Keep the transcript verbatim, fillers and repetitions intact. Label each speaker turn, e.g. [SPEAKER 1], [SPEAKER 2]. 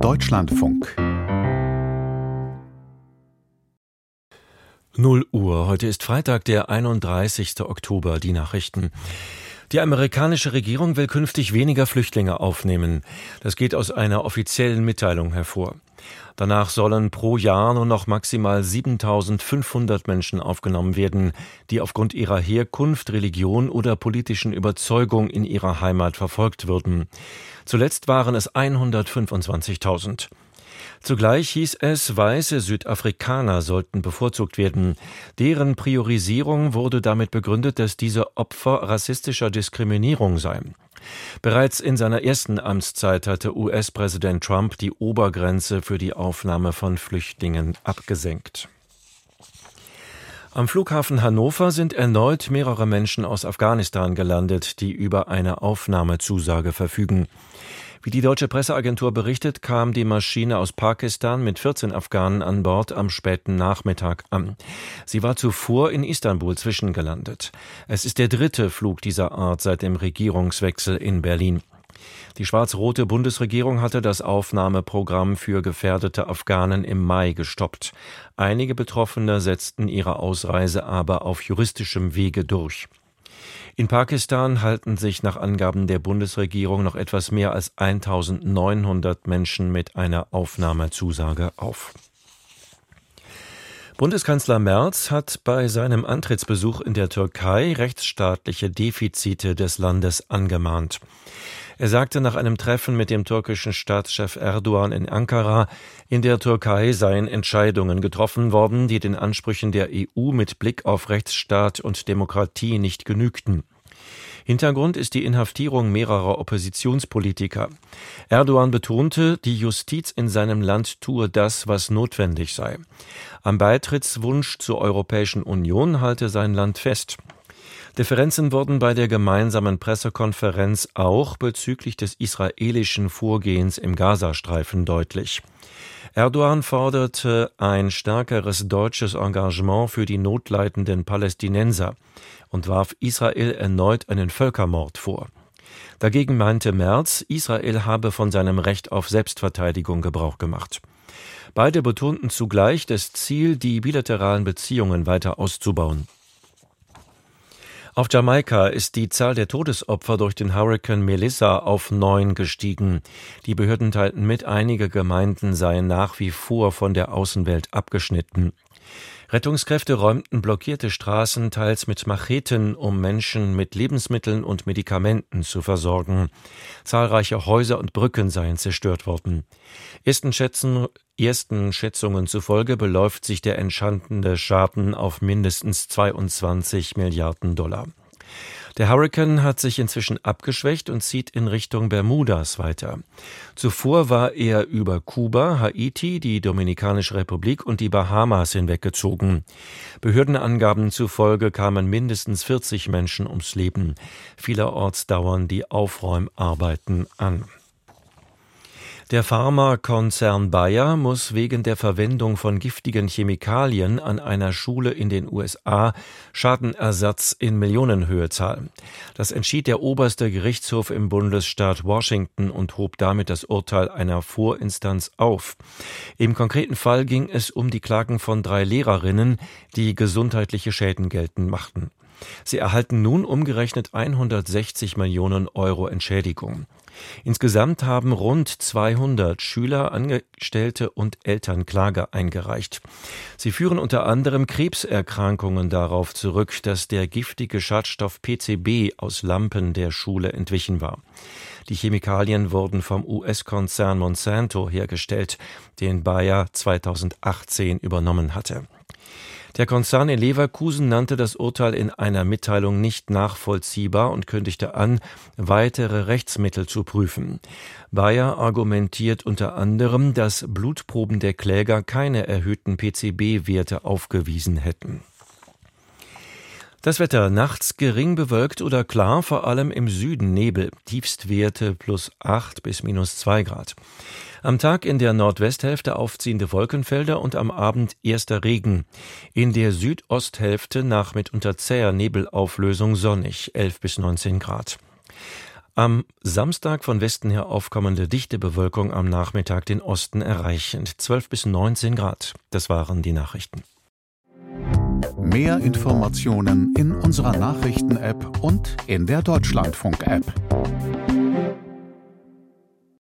[SPEAKER 1] Deutschlandfunk.
[SPEAKER 2] null Uhr. Heute ist Freitag, der einunddreißigste Oktober. Die Nachrichten. Die amerikanische Regierung will künftig weniger Flüchtlinge aufnehmen. Das geht aus einer offiziellen Mitteilung hervor. Danach sollen pro Jahr nur noch maximal siebentausendfünfhundert Menschen aufgenommen werden, die aufgrund ihrer Herkunft, Religion oder politischen Überzeugung in ihrer Heimat verfolgt würden. Zuletzt waren es hundertfünfundzwanzigtausend. Zugleich hieß es, weiße Südafrikaner sollten bevorzugt werden. Deren Priorisierung wurde damit begründet, dass diese Opfer rassistischer Diskriminierung seien. Bereits in seiner ersten Amtszeit hatte U S-Präsident Trump die Obergrenze für die Aufnahme von Flüchtlingen abgesenkt. Am Flughafen Hannover sind erneut mehrere Menschen aus Afghanistan gelandet, die über eine Aufnahmezusage verfügen. Wie die deutsche Presseagentur berichtet, kam die Maschine aus Pakistan mit vierzehn Afghanen an Bord am späten Nachmittag an. Sie war zuvor in Istanbul zwischengelandet. Es ist der dritte Flug dieser Art seit dem Regierungswechsel in Berlin. Die schwarz-rote Bundesregierung hatte das Aufnahmeprogramm für gefährdete Afghanen im Mai gestoppt. Einige Betroffene setzten ihre Ausreise aber auf juristischem Wege durch. In Pakistan halten sich nach Angaben der Bundesregierung noch etwas mehr als eintausendneunhundert Menschen mit einer Aufnahmezusage auf. Bundeskanzler Merz hat bei seinem Antrittsbesuch in der Türkei rechtsstaatliche Defizite des Landes angemahnt. Er sagte nach einem Treffen mit dem türkischen Staatschef Erdogan in Ankara, in der Türkei seien Entscheidungen getroffen worden, die den Ansprüchen der E U mit Blick auf Rechtsstaat und Demokratie nicht genügten. Hintergrund ist die Inhaftierung mehrerer Oppositionspolitiker. Erdogan betonte, die Justiz in seinem Land tue das, was notwendig sei. Am Beitrittswunsch zur Europäischen Union halte sein Land fest. Differenzen wurden bei der gemeinsamen Pressekonferenz auch bezüglich des israelischen Vorgehens im Gazastreifen deutlich. Erdogan forderte ein stärkeres deutsches Engagement für die notleidenden Palästinenser und warf Israel erneut einen Völkermord vor. Dagegen meinte Merz, Israel habe von seinem Recht auf Selbstverteidigung Gebrauch gemacht. Beide betonten zugleich das Ziel, die bilateralen Beziehungen weiter auszubauen. Auf Jamaika ist die Zahl der Todesopfer durch den Hurrikan Melissa auf neun gestiegen. Die Behörden teilten mit, einige Gemeinden seien nach wie vor von der Außenwelt abgeschnitten. Rettungskräfte räumten blockierte Straßen teils mit Macheten, um Menschen mit Lebensmitteln und Medikamenten zu versorgen. Zahlreiche Häuser und Brücken seien zerstört worden. Ersten, Schätzen, ersten Schätzungen zufolge beläuft sich der entstandene Schaden auf mindestens zweiundzwanzig Milliarden Dollar. Der Hurrikan hat sich inzwischen abgeschwächt und zieht in Richtung Bermudas weiter. Zuvor war er über Kuba, Haiti, die Dominikanische Republik und die Bahamas hinweggezogen. Behördenangaben zufolge kamen mindestens vierzig Menschen ums Leben. Vielerorts dauern die Aufräumarbeiten an. Der Pharmakonzern Bayer muss wegen der Verwendung von giftigen Chemikalien an einer Schule in den U S A Schadenersatz in Millionenhöhe zahlen. Das entschied der oberste Gerichtshof im Bundesstaat Washington und hob damit das Urteil einer Vorinstanz auf. Im konkreten Fall ging es um die Klagen von drei Lehrerinnen, die gesundheitliche Schäden geltend machten. Sie erhalten nun umgerechnet hundertsechzig Millionen Euro Entschädigung. Insgesamt haben rund zweihundert Schüler, Angestellte und Eltern Klage eingereicht. Sie führen unter anderem Krebserkrankungen darauf zurück, dass der giftige Schadstoff P C B aus Lampen der Schule entwichen war. Die Chemikalien wurden vom U S-Konzern Monsanto hergestellt, den Bayer zweitausendachtzehn übernommen hatte. Der Konzern in Leverkusen nannte das Urteil in einer Mitteilung nicht nachvollziehbar und kündigte an, weitere Rechtsmittel zu prüfen. Bayer argumentiert unter anderem, dass Blutproben der Kläger keine erhöhten P C B-Werte aufgewiesen hätten. Das Wetter nachts gering bewölkt oder klar, vor allem im Süden Nebel, Tiefstwerte plus acht bis minus zwei Grad. Am Tag in der Nordwesthälfte aufziehende Wolkenfelder und am Abend erster Regen. In der Südosthälfte nach mitunter zäher Nebelauflösung sonnig, elf bis neunzehn Grad. Am Samstag von Westen her aufkommende dichte Bewölkung, am Nachmittag den Osten erreichend. zwölf bis neunzehn Grad. Das waren die Nachrichten.
[SPEAKER 1] Mehr Informationen in unserer Nachrichten-App und in der Deutschlandfunk-App.